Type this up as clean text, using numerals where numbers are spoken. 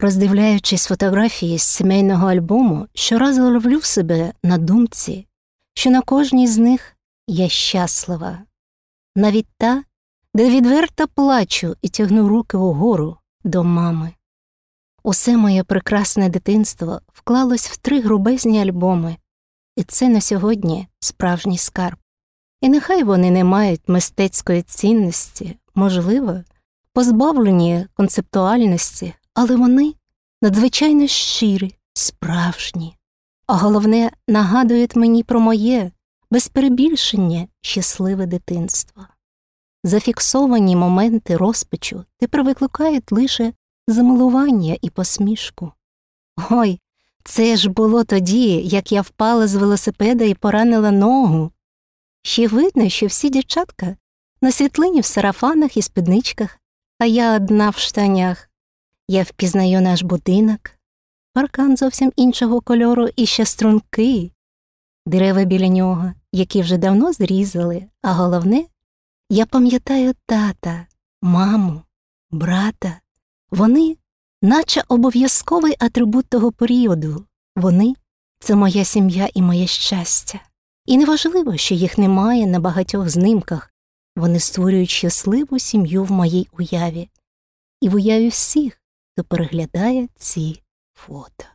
Роздивляючись фотографії з сімейного альбому, щоразу ловлю себе на думці, що на кожній з них я щаслива. Навіть та, де відверто плачу і тягну руки угору до мами. Усе моє прекрасне дитинство вклалось в 3 грубезні альбоми, і це на сьогодні справжній скарб. І нехай вони не мають мистецької цінності, можливо, позбавлені концептуальності, але вони надзвичайно щирі, справжні. А головне, нагадують мені про моє, без перебільшення, щасливе дитинство. Зафіксовані моменти розпачу тепер викликають лише замилування і посмішку. Ой, це ж було тоді, як я впала з велосипеда і поранила ногу. Ще видно, що всі дівчатка на світлині в сарафанах і спідничках, а я одна в штанях. Я впізнаю наш будинок, паркан зовсім іншого кольору і ще струнки, дерева біля нього, які вже давно зрізали, а головне, я пам'ятаю тата, маму, брата. Вони наче обов'язковий атрибут того періоду. Вони – це моя сім'я і моє щастя. І неважливо, що їх немає на багатьох знімках. Вони створюють щасливу сім'ю в моїй уяві. І в уяві всіх, хто переглядає ці фото.